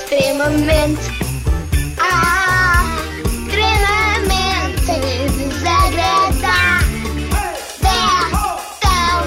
extremamente desagradável. Tão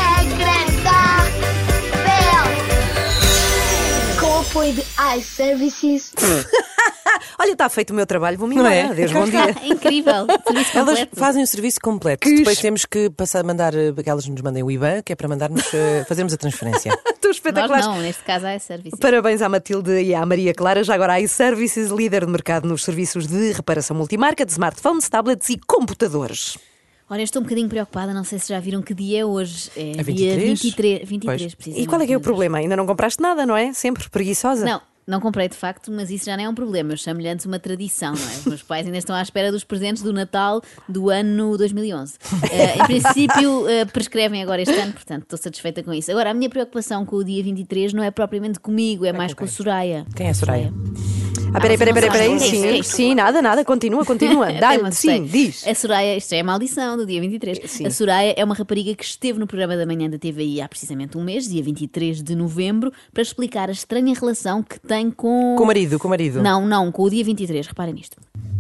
desagradável. Com o apoio de iServices. Olha, está feito o meu trabalho, vou-me embora. é? Adeus, bom dia. Incrível. Serviço Elas completo. fazem o serviço completo. Depois temos que mandar que elas nos mandem o IBAN, que é para mandarmos fazermos a transferência. Estou espetacular. Nós não, neste caso há serviço. Parabéns à Matilde e à Maria Clara. Já agora a iServices, líder de mercado nos serviços de reparação multimarca de smartphones, tablets e computadores. Ora, eu estou um bocadinho preocupada, não sei se já viram que dia é hoje. É É dia 23? 23, Pois. precisamente. E qual é que é o Meu Deus. problema? Ainda não compraste nada, não é? Sempre preguiçosa? Não comprei de facto, mas isso já não é um problema. Eu chamo-lhe antes uma tradição, não é? Os meus pais ainda estão à espera dos presentes do Natal do ano 2011. Em princípio, prescrevem agora este ano, portanto estou satisfeita com isso. Agora, a minha preocupação com o dia 23 não é propriamente comigo, é mais com a Soraya. Quem é a Soraya? Peraí. Mas não sabes quem é. Sim, nada. Continua. Dá-lhe, sim, diz. A Soraya, isto já é a maldição do dia 23. Sim. A Soraya é uma rapariga que esteve no programa da manhã da TVI há precisamente um mês, dia 23 de novembro, para explicar a estranha relação que tem com... Com o marido. Não, com o dia 23, reparem nisto.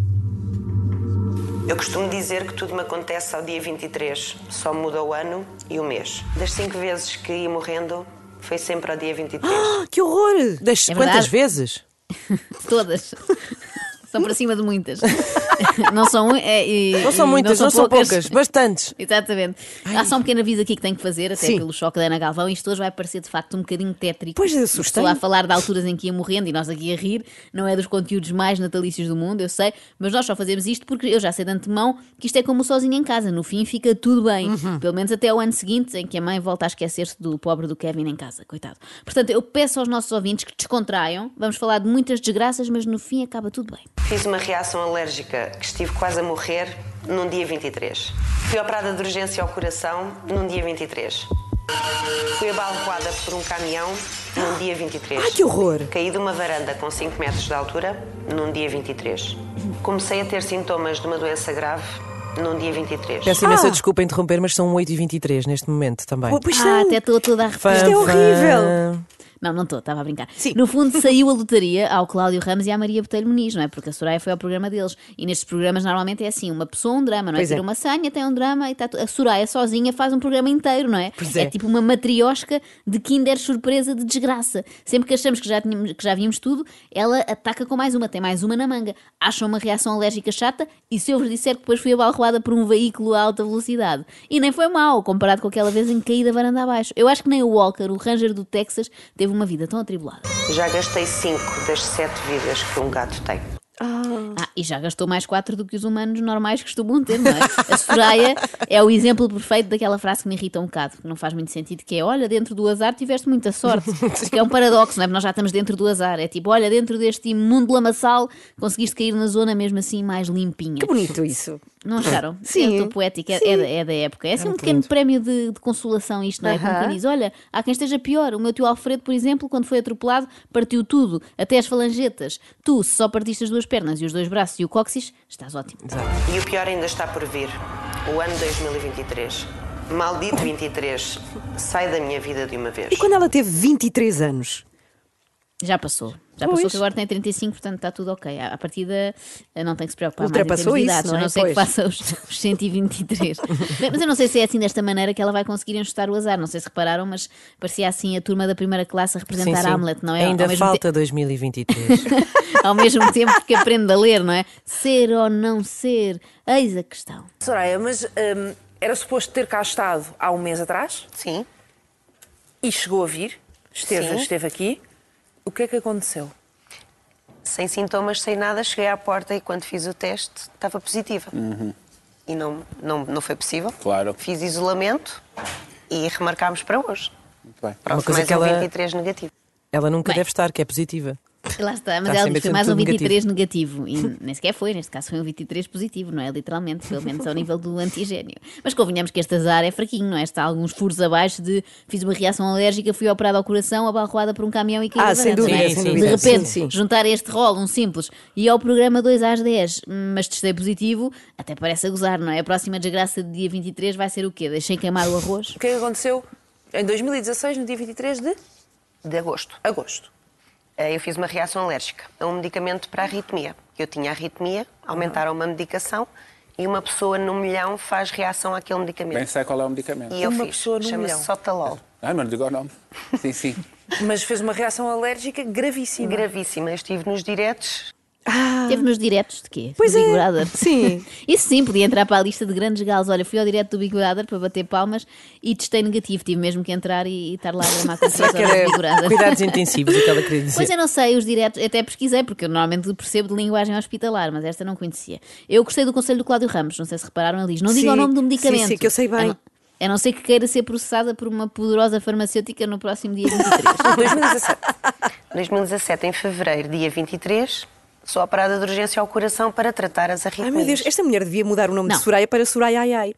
Eu costumo dizer que tudo me acontece ao dia 23, só muda o ano e o mês. Das 5 vezes que ia morrendo, foi sempre ao dia 23. Ah, que horror! É Quantas verdade. vezes? Todas. São para cima de muitas. Não são, Não são muitas, não são poucas, bastantes. Exatamente. Há só um pequeno aviso aqui que tenho que fazer, até Sim. pelo choque da Ana Galvão. Isto hoje vai parecer de facto um bocadinho tétrico. Pois, Estou assustei-me. a falar de alturas em que ia morrendo e nós aqui a rir. Não é dos conteúdos mais natalícios do mundo, eu sei, mas nós só fazemos isto porque eu já sei de antemão que isto é como sozinho em casa. No fim fica tudo bem. Pelo menos até o ano seguinte, em que a mãe volta a esquecer-se do pobre do Kevin em casa, coitado. Portanto, eu peço aos nossos ouvintes que descontraiam. Vamos falar de muitas desgraças, mas no fim acaba tudo bem. Fiz uma reação alérgica que estive quase a morrer num dia 23. Fui operada de urgência ao coração num dia 23. Fui abalroada por um caminhão num dia 23. Ai, que horror! Caí de uma varanda com 5 metros de altura num dia 23. Comecei a ter sintomas de uma doença grave num dia 23. Peço imensa desculpa interromper, mas são 8h23 neste momento também. Pois não. Até estou toda a arrepiar. Isto é horrível! Não estou, estava a brincar. Sim. No fundo, saiu a lotaria ao Cláudio Ramos e à Maria Botelho Muniz, não é? Porque a Soraya foi ao programa deles. E nestes programas normalmente é assim: uma pessoa, um drama, não é? Pois é. Tira uma senha, tem um drama e está. A Soraya sozinha faz um programa inteiro, não é? Pois é. Tipo uma matriosca de Kinder surpresa de desgraça. Sempre que achamos que já vimos tudo, ela ataca com mais uma, tem mais uma na manga. Acham uma reação alérgica chata e se eu vos disser que depois fui abalroada por um veículo a alta velocidade. E nem foi mal, comparado com aquela vez em que caí da varanda abaixo. Eu acho que nem o Walker, o Ranger do Texas, teve uma vida tão atribulada. Já gastei 5 das 7 vidas que um gato tem. E já gastou mais 4 do que os humanos normais costumam ter, não é? A Soraya é o exemplo perfeito daquela frase que me irrita um bocado, que não faz muito sentido, que é: olha, dentro do azar tiveste muita sorte. Porque é um paradoxo, não é? Porque nós já estamos dentro do azar. É tipo, olha, dentro deste imundo lamaçal conseguiste cair na zona mesmo assim mais limpinha. Que bonito isso. Não acharam? Sim. Eu estou poética, é da época. É assim um pequeno prémio de consolação isto, não é? Como quem diz, olha, há quem esteja pior. O meu tio Alfredo, por exemplo, quando foi atropelado, partiu tudo, até as falangetas. Tu, se só partiste as 2 pernas e os 2 braços e o cóccix, estás ótimo. E o pior ainda está por vir. O ano 2023. Maldito 23. Sai da minha vida de uma vez. E quando ela teve 23 anos? Já passou. Já Pois. passou, que agora tem 35, portanto está tudo ok. À partida não tem que se preocupar Ultrapassou mais em termos de isso, idades, não é? a não ser que Pois. faça os 123. Bem, mas eu não sei se é assim desta maneira que ela vai conseguir enxutar o azar. Não sei se repararam, mas parecia assim a turma da primeira classe a representar Hamlet, não é? Ainda Ao mesmo falta 2023. ao mesmo tempo que aprende a ler, não é? Ser ou não ser, eis a questão. Soraya, mas era suposto ter cá estado há um mês atrás Sim. e chegou a vir, Sim. esteve aqui. O que é que aconteceu? Sem sintomas, sem nada, cheguei à porta e quando fiz o teste estava positiva. E não foi possível. Claro. Fiz isolamento e remarcámos para hoje. Muito bem. Pronto, Uma coisa mais que ela- 23 negativo. Ela nunca Bem. deve estar, que é positiva. Lá está, mas Está ela sempre diz que foi mais um tudo 23 negativo. E nem sequer foi, neste caso foi um 23 positivo, não é? Literalmente, pelo menos ao nível do antigénio. Mas convenhamos que este azar é fraquinho, não é? Está alguns furos abaixo de fiz uma reação alérgica, fui operada ao coração, abalroada por um caminhão e caí da sem varanda, dúvida, não é? sem De dúvida. repente, Sim, sim. juntar este rol, um simples, e ao programa 2 às 10, mas testei positivo, até parece a gozar, não é? A próxima desgraça de dia 23 vai ser o quê? Deixei queimar o arroz? O que é que aconteceu em 2016, no dia 23 de De agosto. agosto? Eu fiz uma reação alérgica a um medicamento para arritmia. Eu tinha arritmia, aumentaram uma medicação e uma pessoa no milhão faz reação àquele medicamento. Bem sei qual é o medicamento. E eu Uma fiz. pessoa no milhão. Chama-se Sotalol. Mas não digo o nome. Sim, sim. Mas fez uma reação alérgica gravíssima. Gravíssima. Eu estive nos diretos. Teve nos diretos de quê? Pois do Big é, Brother. sim. Isso sim, podia entrar para a lista de grandes galos. Olha, fui ao direto do Big Brother para bater palmas e testei negativo. Tive mesmo que entrar e estar lá a gramar com 3 Será que horas de Big era Brother. cuidados intensivos, o que ela queria dizer? Pois eu não sei, os diretos, até pesquisei, porque eu normalmente percebo de linguagem hospitalar, mas esta não conhecia. Eu gostei do conselho do Cláudio Ramos, não sei se repararam, ele diz: não diga o Sim, nome do medicamento. sim, que eu sei bem. A não ser que queira ser processada por uma poderosa farmacêutica no próximo dia 23. 2017. 2017, em fevereiro, dia 23, sou operada de urgência ao coração para tratar as arritmias. Ai meu Deus, esta mulher devia mudar o nome Não. de Soraya para Soraya Ai Ai.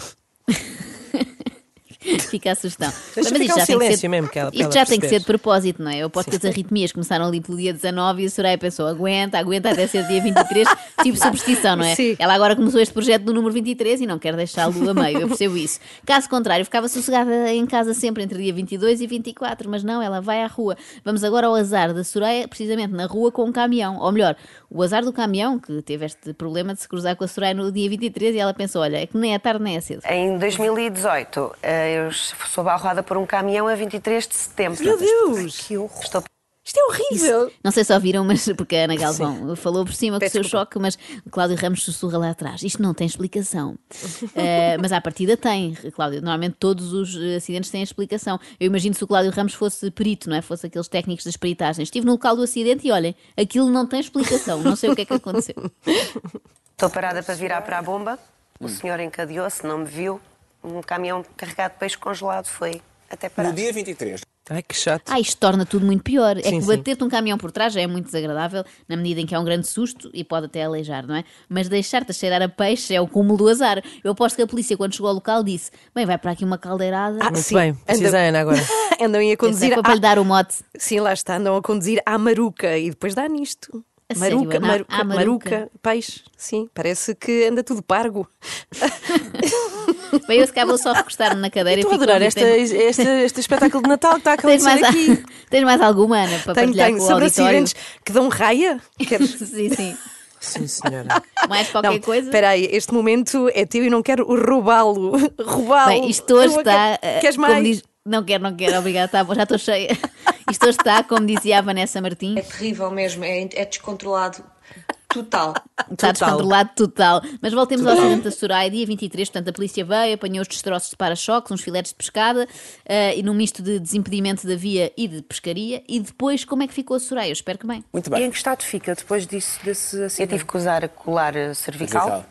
Fica a sugestão. Deixa Mas ficar isto um já tem que silêncio ser, mesmo, que ela- isto ela já tem que ser perceber. de propósito, não é? Eu aposto que as arritmias começaram ali pelo dia 19 e a Soraya pensou: aguenta até ser dia 23, tipo superstição, não é? Sim. Ela agora começou este projeto do número 23 e não quer deixá-lo a meio, eu percebo isso. Caso contrário, ficava sossegada em casa sempre entre dia 22 e 24, mas não, ela vai à rua. Vamos agora ao azar da Soraya, precisamente na rua com um caminhão, ou melhor, o azar do caminhão, que teve este problema de se cruzar com a Soraya no dia 23 e ela pensou: olha, é que nem é tarde nem é cedo. Em 2018, eu sou abalroada por um caminhão a 23 de setembro. Meu Deus, Que horror. Estou isto é horrível. Não sei se ouviram, mas porque a Ana Galvão falou por cima com o Peço seu desculpa. choque, mas o Cláudio Ramos sussurra lá atrás. Isto não tem explicação. Mas à partida tem, Cláudio. Normalmente todos os acidentes têm explicação. Eu imagino se o Cláudio Ramos fosse perito, não é? Fosse aqueles técnicos das peritagens. Estive no local do acidente e olhem, aquilo não tem explicação. Não sei o que é que aconteceu. parada para virar para a bomba. O senhor encadeou-se, não me viu. Um caminhão carregado de peixe congelado foi até parar. No dia 23. Ai, que chato. Isto torna tudo muito pior. É Sim, que sim. bater-te um caminhão por trás já é muito desagradável, na medida em que é um grande susto e pode até aleijar, não é? Mas deixar-te a cheirar a peixe é o cúmulo do azar. Eu aposto que a polícia, quando chegou ao local, disse: bem, vai para aqui uma caldeirada. Muito sim. bem, precisa a Ana agora. Andam a Esse é conduzir. foi para lhe dar o mote. Sim, lá está, andam a conduzir à maruca e depois dá nisto. A sério, Maruca, Ana? maruca, À maruca? maruca, peixe. Sim, parece que anda tudo pargo. Bem, eu se cá vou só recostar-me na cadeira Estou a e fico adorar ali. este espetáculo de Natal que está a Tens mais, acontecer aqui. tens mais alguma, Ana, para partilhar Tenho com o sobre auditório? acidentes que dão raia. Queres? Sim, sim. Sim, senhora. Mais qualquer Não, coisa? espera aí, este momento é teu e não quero roubá-lo. Roubá-lo. Bem, isto hoje Eu está. Queres como mais? diz- Não quero, obrigada, tá bom, já estou cheia. Isto hoje está, como dizia a Vanessa Martins, É terrível mesmo, é descontrolado total. está descontrolado total. Mas voltemos ao acidente da Soraya, dia 23, portanto a polícia veio, apanhou os destroços de para-choques, uns filetes de pescada, e num misto de desimpedimento da via e de pescaria. E depois, como é que ficou a Soraya? Eu espero que bem. Muito E em bem. que estado fica depois desse Eu acidente? tive que usar colar cervical.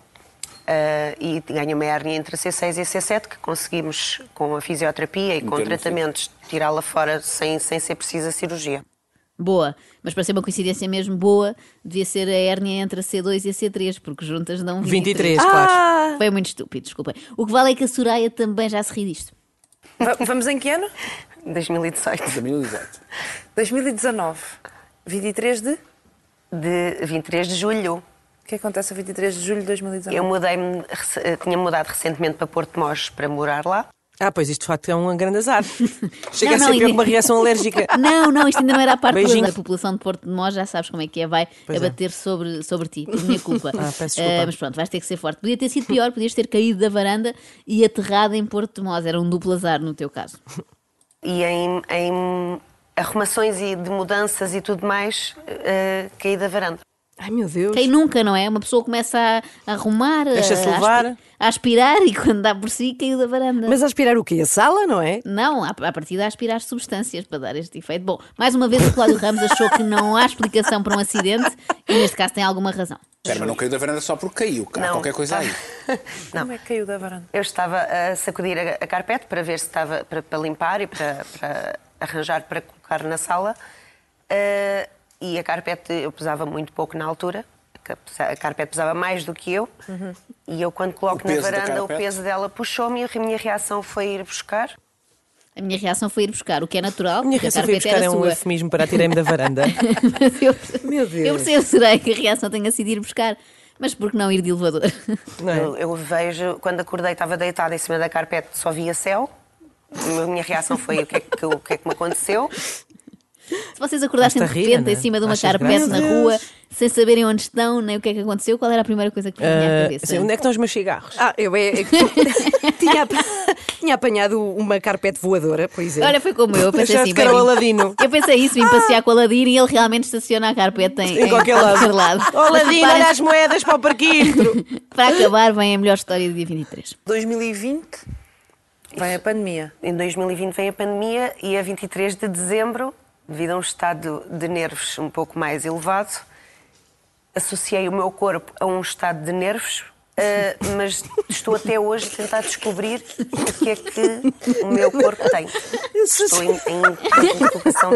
E ganhei uma hérnia entre a C6 e a C7 que conseguimos, com a fisioterapia e com Meter no tratamentos, tirá-la fora sem ser precisa cirurgia. Boa, mas para ser uma coincidência mesmo boa, devia ser a hérnia entre a C2 e a C3, porque juntas dão 23. 23, claro. Foi muito estúpido, desculpem. O que vale é que a Soraya também já se ri disto. Vamos em que ano? 2018. 2018. 2019. 23 de... De 23 de julho. O que acontece a 23 de julho de 2019? Eu mudei-me, tinha mudado recentemente para Porto de Mós para morar lá. Ah, pois isto de facto é um grande azar. Chega Não, a ser pior ainda- que uma reação alérgica. Não, isto ainda não era a parte Beijinho. da população de Porto de Mós, já sabes como é que é, vai Pois é. abater sobre ti, por minha culpa. Peço desculpa. Mas pronto, vais ter que ser forte. Podia ter sido pior, podias ter caído da varanda e aterrado em Porto de Mós, era um duplo azar no teu caso. E em arrumações e de mudanças e tudo mais, caí da varanda. Ai meu Deus. Quem nunca, não é? Uma pessoa começa a arrumar, Deixa-se levar. a aspirar e quando dá por si caiu da varanda. Mas a aspirar o quê? A sala, não é? Não, à partida a aspirar substâncias para dar este efeito. Bom, mais uma vez o Cláudio Ramos achou que não há explicação para um acidente e neste caso tem alguma razão. Espera, mas não caiu da varanda só porque caiu. Há Não. qualquer coisa aí. Como é que caiu da varanda? Eu estava a sacudir a carpete para ver se estava para limpar e para arranjar para colocar na sala. E a carpete, eu pesava muito pouco na altura. A carpete pesava mais do que eu. E eu, quando coloco O na peso da varanda, o carpete? peso dela puxou-me e a minha reação foi ir buscar. A minha reação foi ir buscar, o que é natural, A minha porque a reação foi carpete buscar era é um sua. eufemismo para atirei-me da varanda. Mas eu, Meu Deus. eu percebo, será que a reação tenha sido ir buscar, mas por que não ir de elevador? Não é? Eu vejo, quando acordei, estava deitada em cima da carpete, só via céu. A minha reação foi o que é que me aconteceu. Se vocês acordassem de Basta rir, repente não é? em cima de uma Achas carpete graça? na rua, sem saberem onde estão, nem o que é que aconteceu, qual era a primeira coisa que vos vinha à cabeça? Assim, onde é que estão os meus cigarros? Eu tinha apanhado uma carpete voadora, por exemplo. Olha, foi como eu pensei Achaste assim, que era o bem, Aladino. eu pensei isso, vim passear com o Aladino e ele realmente estaciona a carpete em qualquer lado. Mas Aladino, reparem, olha as moedas para o parquímetro. para acabar, vem a melhor história do dia 23. 2020 vem a pandemia. Em 2020 vem a pandemia e a 23 de dezembro, devido a um estado de nervos um pouco mais elevado, associei o meu corpo a um estado de nervos, mas estou até hoje a tentar descobrir o que é que o meu corpo tem. Estou em interrogação.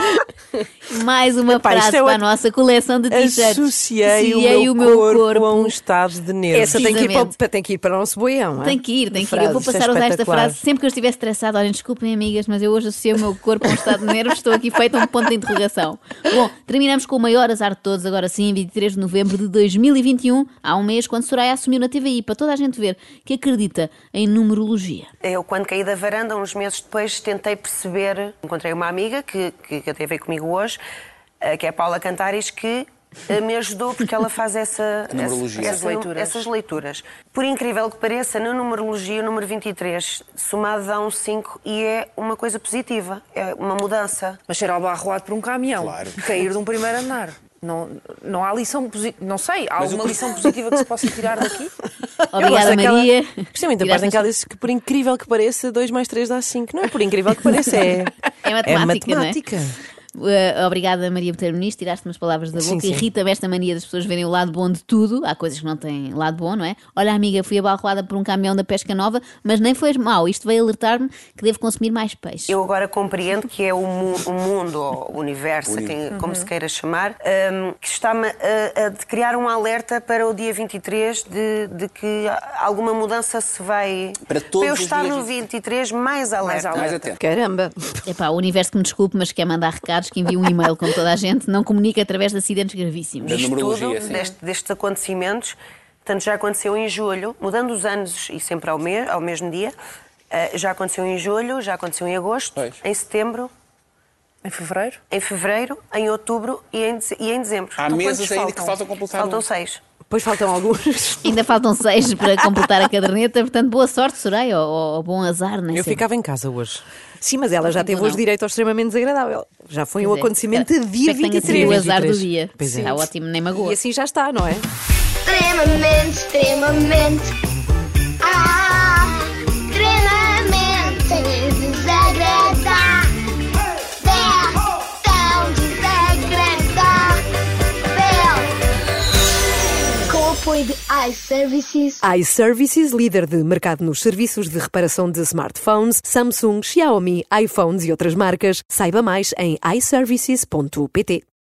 Mais uma frase isto é para a outro- nossa coleção de t-shirts. Associei o meu corpo a um estado de nervos. Essa tem que, ir para, Precisamente. tem que ir para o nosso boião. Tem que ir. Eu vou Isto é passar a usar esta espetacular. frase sempre que eu estiver estressada. Olhem, desculpem, amigas, mas eu hoje associei o meu corpo a um estado de nervos. Estou aqui feita um ponto de interrogação. Bom, terminamos com o maior azar de todos, agora sim, 23 de novembro de 2021, há um mês, quando Soraya assumiu na TVI, para toda a gente ver que acredita em numerologia. Eu, quando caí da varanda, uns meses depois, tentei perceber. Encontrei uma amiga que até veio comigo hoje, que é a Paula Cantares, que me ajudou porque ela faz Numerologia. essas leituras. Por incrível que pareça, na numerologia, o número 23 somado dá um 5 e é uma coisa positiva, é uma mudança. Mas ser abarroado por um caminhão, Claro. cair de um primeiro andar. Não há lição positiva. Não sei, há Mas alguma o- lição positiva que se possa tirar daqui? Obrigada, Maria. Gostei muito da parte em que ela disse que, por incrível que pareça, 2 mais 3 dá 5. Não é por incrível que pareça, é matemática, não é? matemática. Obrigada, Maria, por ter nisto, tiraste-me as palavras da boca. Sim, sim. Irrita-me esta mania das pessoas verem o lado bom de tudo. Há coisas que não têm lado bom, não é? Olha, amiga, fui abalroada por um caminhão da pesca nova, mas nem foi mau. Isto veio alertar-me que devo consumir mais peixe. Eu agora compreendo que é o mundo, ou o universo, como se queira chamar, que está-me a criar um alerta para o dia 23 de que alguma mudança se vai... Para todos eu os estar dias. no 23 mais alerta. Mais atento. Caramba. Epá, o universo que me desculpe, mas quer mandar recados, que envia um e-mail como toda a gente, não comunica através de acidentes gravíssimos. Da Isto numerologia, tudo, sim. destes acontecimentos, portanto, já aconteceu em julho, mudando os anos e sempre ao mesmo dia, já aconteceu em julho, já aconteceu em agosto, Pois. em setembro, Em fevereiro? em outubro e em dezembro. Há Então, meses quantos ainda faltam? que faltam completar. Faltam um. 6. Depois faltam alguns. Ainda faltam 6 para completar a caderneta, portanto, boa sorte, Soraya, ou bom azar, nem Eu sei. ficava em casa hoje. Sim, mas ela já teve não. hoje direito ao extremamente desagradável. Já foi um Pois é. acontecimento de dia Espero que tenha sido 23. o azar do 23. dia. Pois é. Está ótimo, nem E magoa. assim já está, não é? Extremamente desagradável. Tão desagradável. Com o apoio de iServices. iServices, líder de mercado nos serviços de reparação de smartphones, Samsung, Xiaomi, iPhones e outras marcas. Saiba mais em iServices.pt.